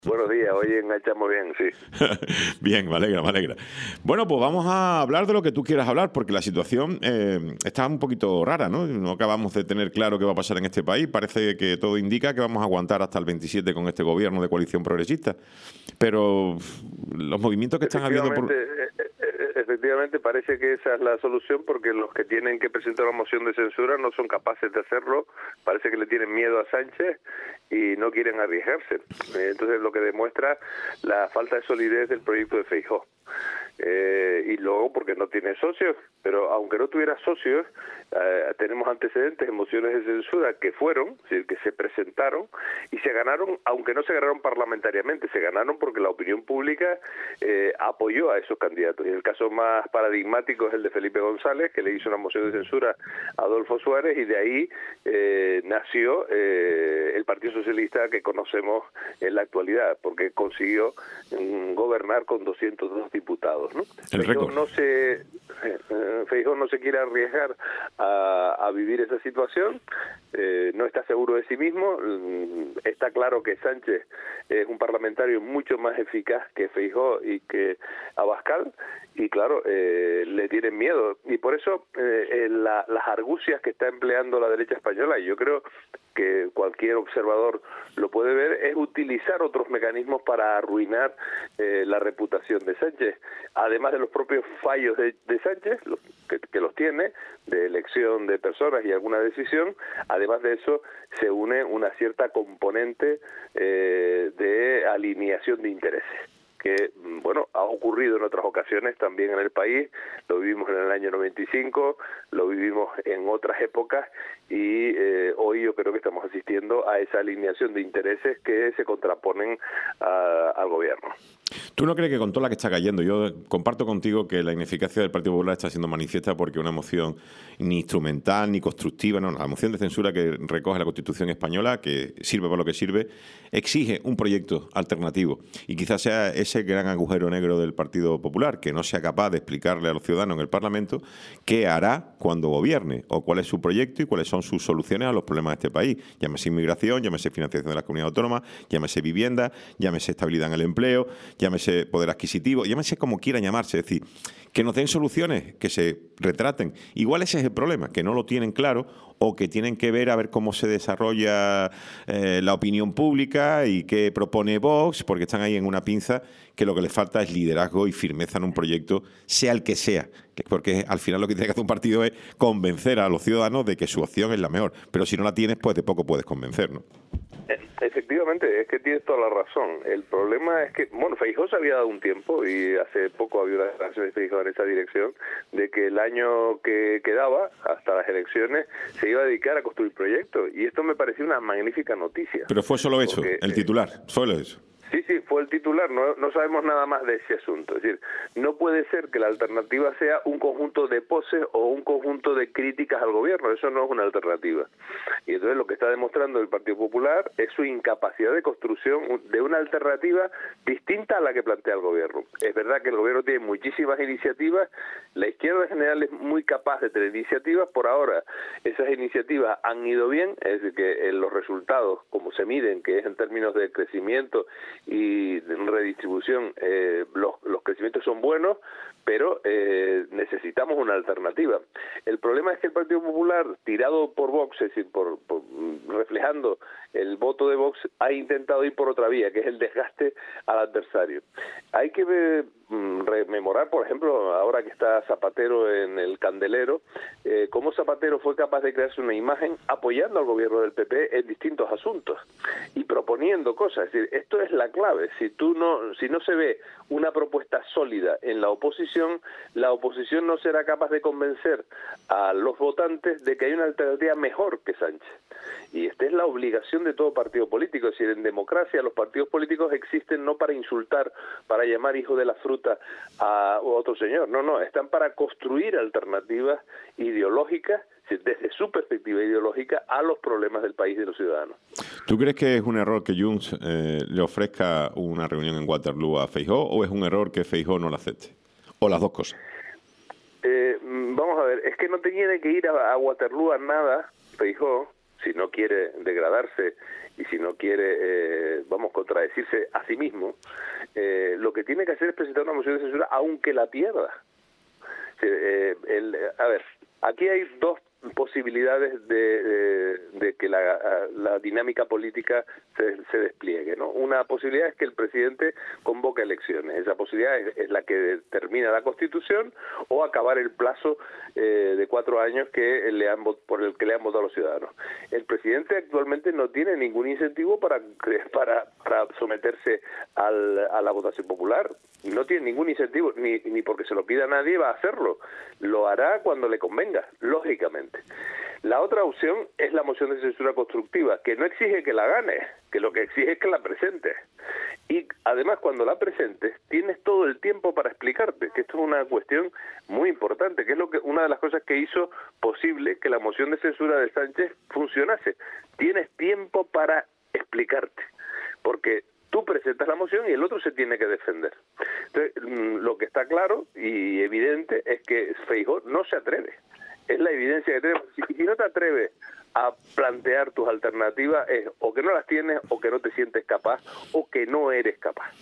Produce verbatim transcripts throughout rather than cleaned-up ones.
Buenos días, hoy enganchamos bien, sí. Bien, me alegra, me alegra. Bueno, pues vamos a hablar de lo que tú quieras hablar, porque la situación eh, está un poquito rara, ¿no? No acabamos de tener claro qué va a pasar en este país. Parece que todo indica que vamos a aguantar hasta el veintisiete con este gobierno de coalición progresista. Pero los movimientos que están habiendo por... Efectivamente, eh, eh, efectivamente parece que esa es la solución, porque los que tienen que presentar una moción de censura no son capaces de hacerlo. Parece que le tienen miedo a Sánchez y no quieren arriesgarse. Eh, entonces lo que demuestra la falta de solidez del proyecto de Feijóo. Eh, y luego porque no tiene socios, pero aunque no tuviera socios, eh, tenemos antecedentes en mociones de censura que fueron, es decir, que se presentaron y se ganaron, aunque no se ganaron parlamentariamente, se ganaron porque la opinión pública eh, apoyó a esos candidatos. Y el caso más paradigmático es el de Felipe González, que le hizo una moción de censura a Adolfo Suárez, y de ahí eh, nació eh, el Partido Socialista que conocemos en la actualidad, porque consiguió mm, gobernar con doscientos dos diputados, ¿no? El récord. No se, eh, Feijóo no se quiere arriesgar a, a vivir esa situación, eh, no está seguro de sí mismo. Está claro que Sánchez es un parlamentario mucho más eficaz que Feijóo y que Abascal, y claro, eh, le tienen miedo, y por eso eh, la, las argucias que está empleando la derecha española, y yo creo que cualquier observador lo puede ver, es utilizar otros mecanismos para arruinar eh, la reputación de Sánchez, además de los propios fallos de, de Sánchez, los, que, que los tiene, de elección de personas y alguna decisión. Además de eso, se une una cierta componente eh, de alineación de intereses, que, bueno, ha ocurrido en otras ocasiones también en el país. Lo vivimos en el año noventa y cinco, lo vivimos en otras épocas, y eh, hoy yo creo que estamos asistiendo a esa alineación de intereses que se contraponen a, al gobierno. ¿Tú no crees que con toda la que está cayendo, yo comparto contigo que la ineficacia del Partido Popular está siendo manifiesta porque una moción ni instrumental ni constructiva, no, la moción de censura que recoge la Constitución española, que sirve para lo que sirve, exige un proyecto alternativo, y quizás sea ese gran agujero negro del Partido Popular, que no sea capaz de explicarle a los ciudadanos en el Parlamento qué hará cuando gobierne, o cuál es su proyecto y cuáles son sus soluciones a los problemas de este país. Llámese inmigración, llámese financiación de las comunidades autónomas, llámese vivienda, llámese estabilidad en el empleo, llámese poder adquisitivo, llámese como quieran llamarse. Es decir, que nos den soluciones, que se retraten. Igual ese es el problema, que no lo tienen claro, o que tienen que ver a ver cómo se desarrolla eh, la opinión pública y qué propone Vox, porque están ahí en una pinza, que lo que les falta es liderazgo y firmeza en un proyecto, sea el que sea. Porque al final lo que tiene que hacer un partido es convencer a los ciudadanos de que su opción es la mejor. Pero si no la tienes, pues de poco puedes convencer, ¿no? Efectivamente, es que tienes toda la razón. El problema es que, bueno, Feijóo se había dado un tiempo, y hace poco había una declaración de Feijóo en esa dirección, de que el año que quedaba hasta las elecciones se iba a dedicar a construir proyectos, y esto me pareció una magnífica noticia. Pero fue solo eso, porque, el titular, solo eso. Sí, sí, fue el titular, no, no sabemos nada más de ese asunto. Es decir, no puede ser que la alternativa sea un conjunto de poses o un conjunto de críticas al gobierno, eso no es una alternativa. Y entonces lo que está demostrando el Partido Popular es su incapacidad de construcción de una alternativa distinta a la que plantea el gobierno. Es verdad que el gobierno tiene muchísimas iniciativas, la izquierda en general es muy capaz de tener iniciativas. Por ahora esas iniciativas han ido bien, es decir, que en los resultados, como se miden, que es en términos de crecimiento y redistribución, eh, los, los crecimientos son buenos, pero eh, necesitamos una alternativa. El problema es que el Partido Popular, tirado por Vox, es decir, por, por reflejando el voto de Vox, ha intentado ir por otra vía, que es el desgaste al adversario. Hay que eh, rememorar, por ejemplo, ahora que está Zapatero en el candelero, eh, cómo Zapatero fue capaz de crearse una imagen apoyando al gobierno del P P en distintos asuntos y proponiendo cosas. Es decir, esto es la clave. Si tú no, si no se ve una propuesta sólida en la oposición, la oposición no será capaz de convencer a los votantes de que hay una alternativa mejor que Sánchez. Y esta es la obligación de todo partido político. Es decir, en democracia los partidos políticos existen no para insultar, para llamar hijo de la fruta a otro señor. No, no, están para construir alternativas ideológicas desde su perspectiva ideológica a los problemas del país y de los ciudadanos. ¿Tú crees que es un error que Junts eh, le ofrezca una reunión en Waterloo a Feijóo, o es un error que Feijóo no la acepte? ¿O las dos cosas? Eh, vamos a ver, es que no tiene que ir a, a Waterloo a nada, Feijóo, si no quiere degradarse y si no quiere, eh, vamos, contradecirse a sí mismo, eh, lo que tiene que hacer es presentar una moción de censura aunque la pierda. Eh, el, a ver, aquí hay dos posibilidades de, de, de que la, la dinámica política se, se despliegue, ¿no? Una posibilidad es que el presidente convoque elecciones. Esa posibilidad es, es la que determina la Constitución, o acabar el plazo eh, de cuatro años que le han por el que le han votado los ciudadanos. El presidente actualmente no tiene ningún incentivo para para, para someterse al, a la votación popular. No tiene ningún incentivo, ni, ni porque se lo pida a nadie va a hacerlo. Lo hará cuando le convenga, lógicamente. La otra opción es la moción de censura constructiva, que no exige que la gane, que lo que exige es que la presentes. Y además, cuando la presentes, tienes todo el tiempo para explicarte, que esto es una cuestión muy importante, que es lo que una de las cosas que hizo posible que la moción de censura de Sánchez funcionase. Tienes tiempo para explicarte, porque tú presentas la moción y el otro se tiene que defender. Entonces, lo que está claro y evidente es que Feijóo no se atreve. Es la evidencia que tenemos. Si, si no te atreves a plantear tus alternativas, es o que no las tienes, o que no te sientes capaz, o que no eres capaz.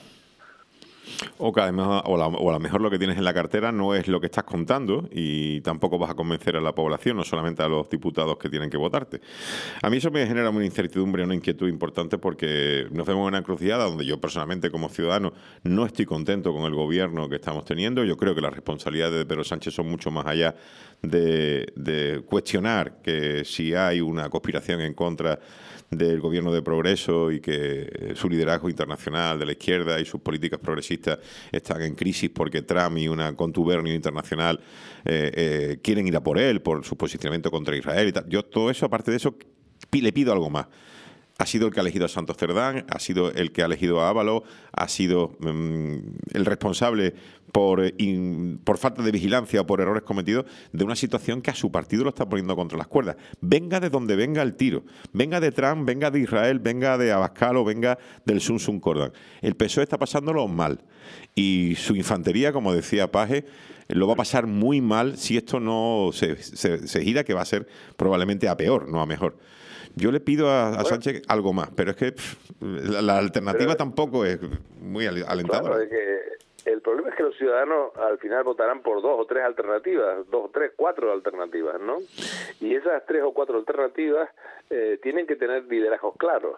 O que además, o, la, o a lo mejor lo que tienes en la cartera no es lo que estás contando y tampoco vas a convencer a la población, no solamente a los diputados que tienen que votarte. A mí eso me genera una incertidumbre, una inquietud importante, porque nos vemos en una encrucijada donde yo personalmente como ciudadano no estoy contento con el gobierno que estamos teniendo. Yo creo que las responsabilidades de Pedro Sánchez son mucho más allá de, de cuestionar que si hay una conspiración en contra del gobierno de progreso y que su liderazgo internacional de la izquierda y sus políticas progresistas están en crisis porque Trump y una contubernio internacional eh, eh, quieren ir a por él, por su posicionamiento contra Israel y tal. Yo todo eso, aparte de eso, le pido algo más. Ha sido el que ha elegido a Santos Cerdán, ha sido el que ha elegido a Ábalos, ha sido um, el responsable por, in, por falta de vigilancia o por errores cometidos de una situación que a su partido lo está poniendo contra las cuerdas. Venga de donde venga el tiro, venga de Trump, venga de Israel, venga de Abascal o venga del Sun Sun Cordán. El P S O E está pasándolo mal y su infantería, como decía Paje, lo va a pasar muy mal si esto no se, se, se gira, que va a ser probablemente a peor, no a mejor. Yo le pido a, a Sánchez algo más, pero es que pff, la, la alternativa pero, tampoco es muy alentadora. Claro, es que el problema es que los ciudadanos al final votarán por dos o tres alternativas, dos o tres, cuatro alternativas, ¿no? Y esas tres o cuatro alternativas eh, tienen que tener liderazgos claros.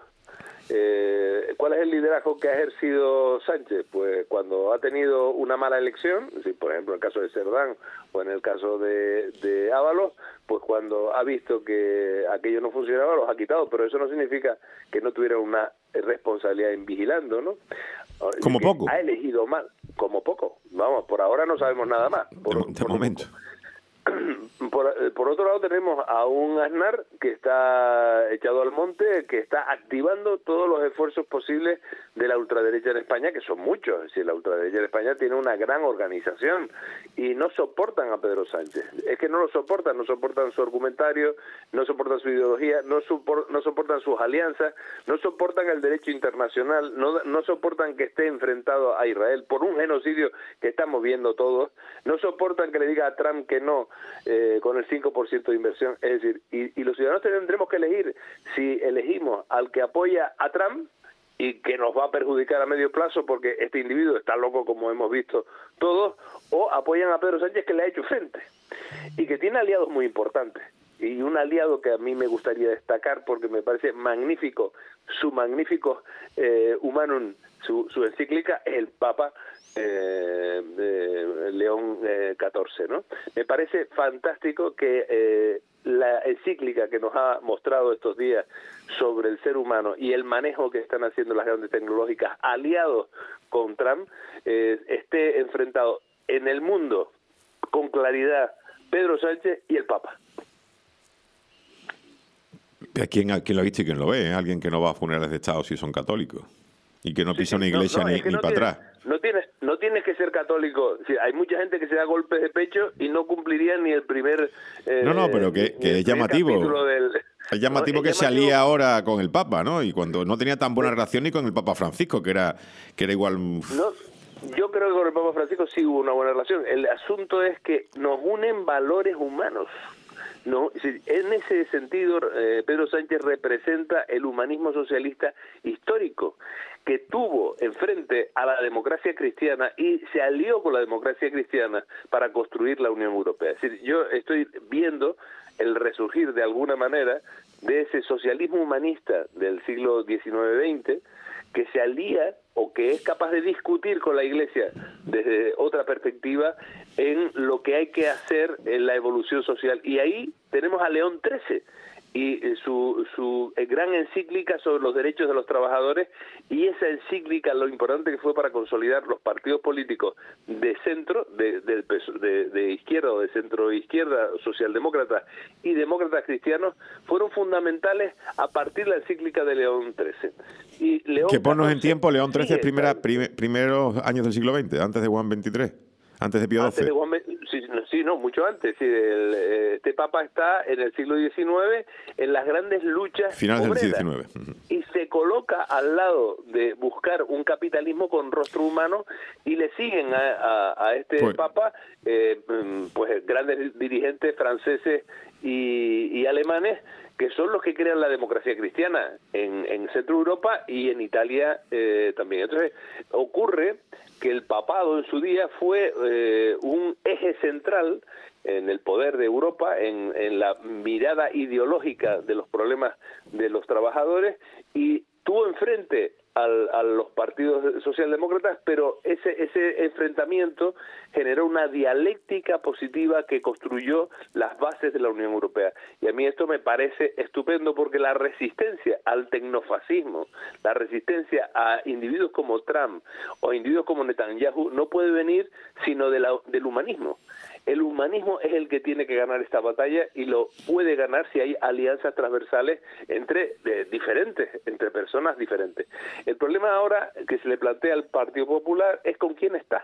Eh, ¿Cuál es el liderazgo que ha ejercido Sánchez? Pues cuando ha tenido una mala elección, si por ejemplo en el caso de Cerdán o en el caso de, de Ábalos, pues cuando ha visto que aquello no funcionaba, los ha quitado, pero eso no significa que no tuviera una responsabilidad en vigilando, ¿no? Como que poco. Ha elegido mal, como poco. Vamos, por ahora no sabemos nada más. Por, de, de por momento. Por, por otro lado tenemos a un Aznar que está echado al monte, que está activando todos los esfuerzos posibles de la ultraderecha en España, que son muchos. Es decir, la ultraderecha en España tiene una gran organización y no soportan a Pedro Sánchez. Es que no lo soportan, no soportan su argumentario, no soportan su ideología, no, supor, no soportan sus alianzas, no soportan el derecho internacional, no, no soportan que esté enfrentado a Israel por un genocidio que estamos viendo todos, no soportan que le diga a Trump que no Eh, con el cinco por ciento de inversión. Es decir, y, y los ciudadanos tendremos que elegir si elegimos al que apoya a Trump y que nos va a perjudicar a medio plazo porque este individuo está loco, como hemos visto todos, o apoyan a Pedro Sánchez, que le ha hecho frente y que tiene aliados muy importantes. Y un aliado que a mí me gustaría destacar porque me parece magnífico, su magnífico eh, Humanum, su, su encíclica, es el Papa eh, de León eh, catorce, ¿no? Me parece fantástico que eh, la encíclica que nos ha mostrado estos días sobre el ser humano y el manejo que están haciendo las grandes tecnológicas aliados con Trump eh, esté enfrentado en el mundo con claridad Pedro Sánchez y el Papa. ¿Quién, ¿Quién lo ha visto y quién lo ve? ¿eh? Alguien que no va a funerales de Estado si son católicos y que no pisa sí, una iglesia no, no, ni, es que ni no para tienes, atrás. No tienes, no tienes que ser católico. Sí, hay mucha gente que se da golpes de pecho y no cumpliría ni el primer... Eh, no, no, pero que, que es llamativo. Del, es llamativo no, que es se alía ahora con el Papa, ¿no? Y cuando no tenía tan buena sí. relación ni con el Papa Francisco, que era, que era igual... No, yo creo que con el Papa Francisco sí hubo una buena relación. El asunto es que nos unen valores humanos. No, en ese sentido, eh, Pedro Sánchez representa el humanismo socialista histórico, que tuvo enfrente a la democracia cristiana y se alió con la democracia cristiana para construir la Unión Europea. Es decir, yo estoy viendo el resurgir de alguna manera de ese socialismo humanista del siglo diecinueve veinte, que se alía o que es capaz de discutir con la Iglesia desde otra perspectiva en lo que hay que hacer en la evolución social. Y ahí tenemos a León trece y su, su gran encíclica sobre los derechos de los trabajadores, y esa encíclica lo importante que fue para consolidar los partidos políticos de centro, de, de, de, de izquierda o de centro izquierda, socialdemócratas y demócratas cristianos, fueron fundamentales a partir de la encíclica de León trece. Y León que ponnos en tiempo, León trece es primera, prim, primeros años del siglo veinte, antes de Juan veintitrés. Antes de Pío doce. Antes de Juan, sí, no, sí, no, mucho antes. Sí, el, este Papa está en el siglo diecinueve en las grandes luchas finales obreras, del diecinueve. Uh-huh. Y se coloca al lado de buscar un capitalismo con rostro humano, y le siguen a, a, a este pues, Papa eh, pues grandes dirigentes franceses y, y alemanes, que son los que crean la democracia cristiana en, en Centro Europa y en Italia eh, también. Entonces, ocurre que el papado en su día fue eh, un eje central en el poder de Europa, en, en la mirada ideológica de los problemas de los trabajadores, y tuvo enfrente al, a los partidos socialdemócratas, pero ese, ese enfrentamiento generó una dialéctica positiva que construyó las bases de la Unión Europea. Y a mí esto me parece estupendo, porque la resistencia al tecnofascismo, la resistencia a individuos como Trump o individuos como Netanyahu no puede venir sino de la, del humanismo. El humanismo es el que tiene que ganar esta batalla, y lo puede ganar si hay alianzas transversales entre eh, diferentes, entre personas diferentes. El problema ahora que se le plantea al Partido Popular es con quién está.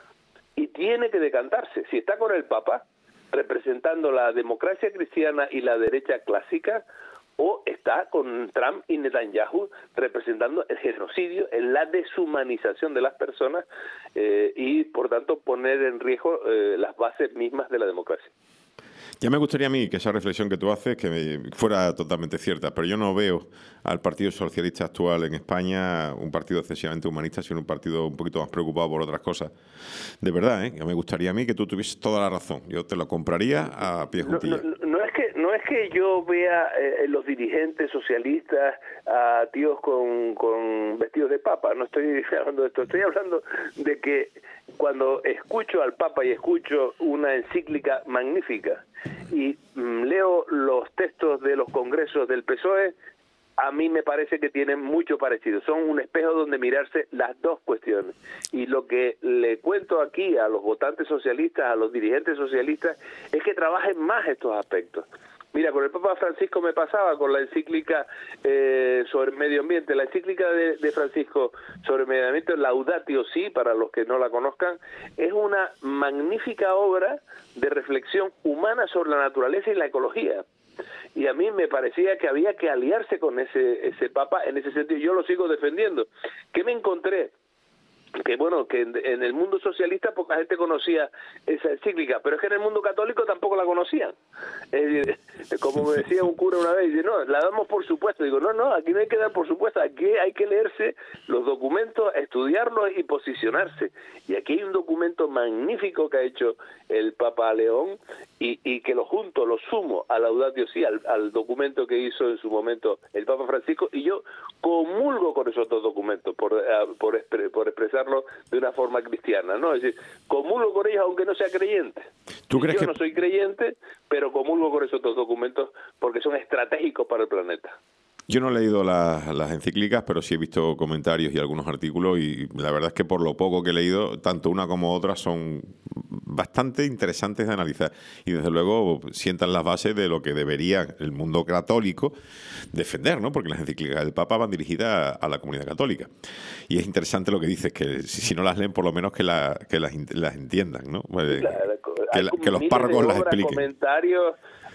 Y tiene que decantarse. Si está con el Papa, representando la democracia cristiana y la derecha clásica, o está con Trump y Netanyahu representando el genocidio, la deshumanización de las personas eh, y, por tanto, poner en riesgo eh, las bases mismas de la democracia. Ya me gustaría a mí que esa reflexión que tú haces que me fuera totalmente cierta, pero yo no veo al Partido Socialista actual en España un partido excesivamente humanista, sino un partido un poquito más preocupado por otras cosas. De verdad, ¿eh? Me gustaría a mí que tú tuvieses toda la razón. Yo te lo compraría a pie juntillas. No, no, no es que no es que yo vea eh, en los dirigentes socialistas a tíos con, con vestidos de papa. No estoy hablando de esto. Estoy hablando de que cuando escucho al Papa y escucho una encíclica magnífica y mm, leo los textos de los congresos del P S O E, a mí me parece que tienen mucho parecido. Son un espejo donde mirarse las dos cuestiones. Y lo que le cuento aquí a los votantes socialistas, a los dirigentes socialistas, es que trabajen más estos aspectos. Mira, con el Papa Francisco me pasaba con la encíclica eh, sobre medio ambiente. La encíclica de, de Francisco sobre medio ambiente, Laudatio Si, para los que no la conozcan, es una magnífica obra de reflexión humana sobre la naturaleza y la ecología. Y a mí me parecía que había que aliarse con ese, ese Papa en ese sentido. Yo lo sigo defendiendo. ¿Qué me encontré? Que bueno, que en, en el mundo socialista poca gente conocía esa encíclica, pero es que en el mundo católico tampoco la conocían. Es decir, como me decía un cura una vez, dice, no, la damos por supuesto. Digo, no, no, aquí no hay que dar por supuesto, aquí hay que leerse los documentos, estudiarlos y posicionarse. Y aquí hay un documento magnífico que ha hecho el Papa León, y, y que lo junto, lo sumo a Laudatio Si, al, al documento que hizo en su momento el Papa Francisco, y yo comulgo con esos dos documentos por, uh, por, por expresarlo de una forma cristiana, ¿no? Es decir, comulgo con ellos aunque no sea creyente. ¿Tú crees yo que... no soy creyente, pero comulgo con esos dos documentos porque son estratégicos para el planeta. Yo no he leído las, las encíclicas, pero sí he visto comentarios y algunos artículos, y la verdad es que por lo poco que he leído, tanto una como otra son bastante interesantes de analizar, y desde luego sientan las bases de lo que debería el mundo católico defender, ¿no? Porque las encíclicas del Papa van dirigidas a, a la comunidad católica. Y es interesante lo que dices, que si, si no las leen, por lo menos que, la, que las, las entiendan, ¿no? Pues, claro, que, la, que los párrobos las expliquen. Comentarios.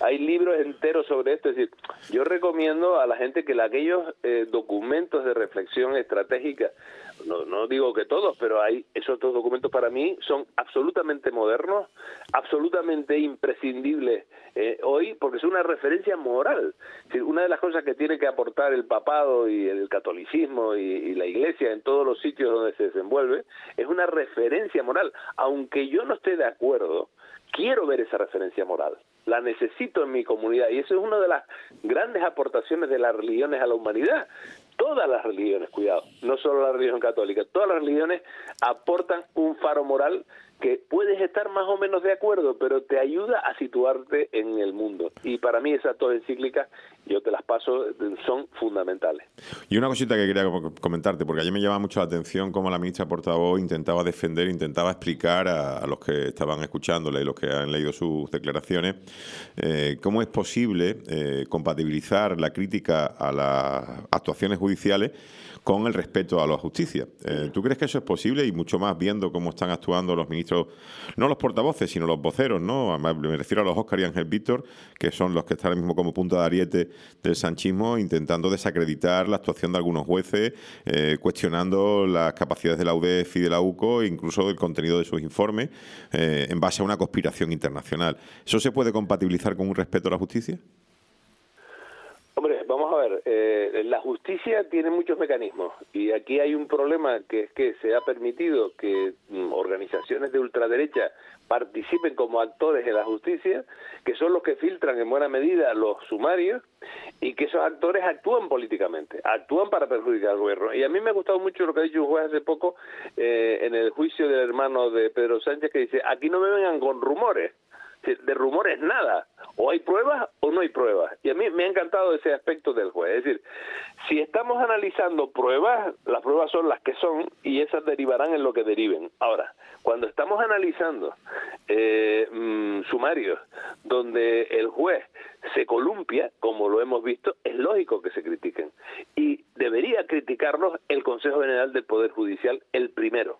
hay libros enteros sobre esto. Es decir, yo recomiendo a la gente que aquellos eh, documentos de reflexión estratégica, no, no digo que todos, pero hay esos dos documentos para mí son absolutamente modernos, absolutamente imprescindibles eh, hoy, porque es una referencia moral. Es decir, una de las cosas que tiene que aportar el papado y el catolicismo y, y la Iglesia en todos los sitios donde se desenvuelve es una referencia moral. Aunque yo no esté de acuerdo, quiero ver esa referencia moral. La necesito en mi comunidad, y eso es una de las grandes aportaciones de las religiones a la humanidad. Todas las religiones, cuidado, no solo la religión católica, todas las religiones aportan un faro moral que puedes estar más o menos de acuerdo, pero te ayuda a situarte en el mundo. Y para mí esas dos encíclicas, yo te las paso, son fundamentales. Y una cosita que quería comentarte, porque ayer me llamaba mucho la atención cómo la ministra portavoz intentaba defender, intentaba explicar a, a los que estaban escuchándola y los que han leído sus declaraciones, eh, cómo es posible eh, compatibilizar la crítica a las actuaciones judiciales con el respeto a la justicia. Eh, ¿Tú crees que eso es posible? Y mucho más viendo cómo están actuando los ministros, no los portavoces, sino los voceros, ¿no? Me refiero a los Óscar y Ángel Víctor, que son los que están ahora mismo como punta de ariete del sanchismo, intentando desacreditar la actuación de algunos jueces, eh, cuestionando las capacidades de la U D E F y de la U C O e incluso el contenido de sus informes, eh, en base a una conspiración internacional. ¿Eso se puede compatibilizar con un respeto a la justicia? Hombre, vamos a ver, eh, la justicia tiene muchos mecanismos y aquí hay un problema que es que se ha permitido que mm, organizaciones de ultraderecha participen como actores en la justicia, que son los que filtran en buena medida los sumarios y que esos actores actúan políticamente, actúan para perjudicar al gobierno. Y a mí me ha gustado mucho lo que ha dicho un juez hace poco eh, en el juicio del hermano de Pedro Sánchez, que dice, aquí no me vengan con rumores. De rumores nada, o hay pruebas o no hay pruebas, y a mí me ha encantado ese aspecto del juez. Es decir, si estamos analizando pruebas, las pruebas son las que son y esas derivarán en lo que deriven. Ahora, cuando estamos analizando eh, mmm, sumarios donde el juez se columpia, como lo hemos visto, es lógico que se critiquen, y debería criticarlos el Consejo General del Poder Judicial el primero.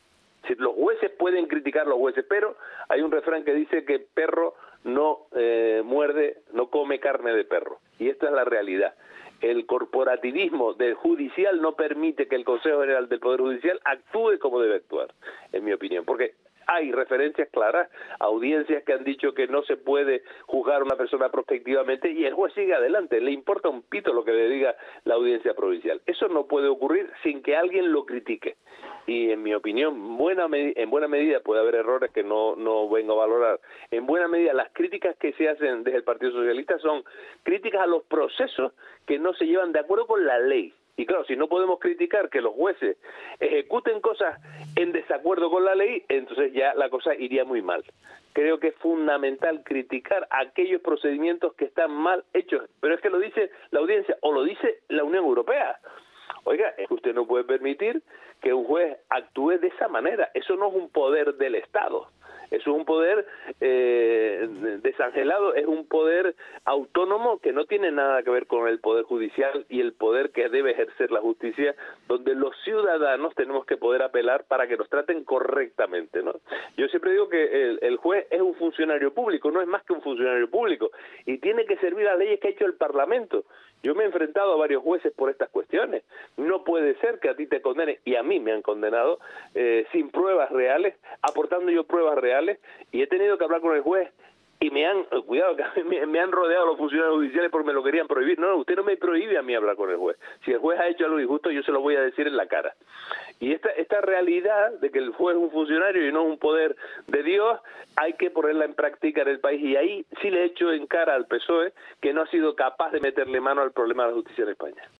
Si los jueces pueden criticar a los jueces, pero hay un refrán que dice que perro no eh, muerde, no come carne de perro. Y esta es la realidad. El corporativismo del judicial no permite que el Consejo General del Poder Judicial actúe como debe actuar, en mi opinión. Porque hay referencias claras, audiencias que han dicho que no se puede juzgar a una persona prospectivamente y el juez sigue adelante, le importa un pito lo que le diga la audiencia provincial. Eso no puede ocurrir sin que alguien lo critique. Y en mi opinión, buena en buena medida puede haber errores que no, no vengo a valorar. En buena medida las críticas que se hacen desde el Partido Socialista son críticas a los procesos que no se llevan de acuerdo con la ley. Y claro, si no podemos criticar que los jueces ejecuten cosas en desacuerdo con la ley, entonces ya la cosa iría muy mal. Creo que es fundamental criticar aquellos procedimientos que están mal hechos, pero es que lo dice la audiencia o lo dice la Unión Europea. Oiga, es que usted no puede permitir que un juez actúe de esa manera. Eso no es un poder del Estado. Eso es un poder eh, desangelado, es un poder autónomo que no tiene nada que ver con el poder judicial y el poder que debe ejercer la justicia, donde los ciudadanos tenemos que poder apelar para que nos traten correctamente, ¿no? Yo siempre digo que el, el juez es un funcionario público, no es más que un funcionario público, y tiene que servir a las leyes que ha hecho el Parlamento. Yo me he enfrentado a varios jueces por estas cuestiones. No puede ser que a ti te condenen, y a mí me han condenado, eh, sin pruebas reales, aportando yo pruebas reales, y he tenido que hablar con el juez, y me han, cuidado, que me, me han rodeado los funcionarios judiciales porque me lo querían prohibir. No, no, usted no me prohíbe a mí hablar con el juez. Si el juez ha hecho algo injusto, yo se lo voy a decir en la cara. Y esta, esta realidad de que el juez es un funcionario y no un poder de Dios, hay que ponerla en práctica en el país. Y ahí sí le he hecho en cara al P S O E que no ha sido capaz de meterle mano al problema de la justicia en España.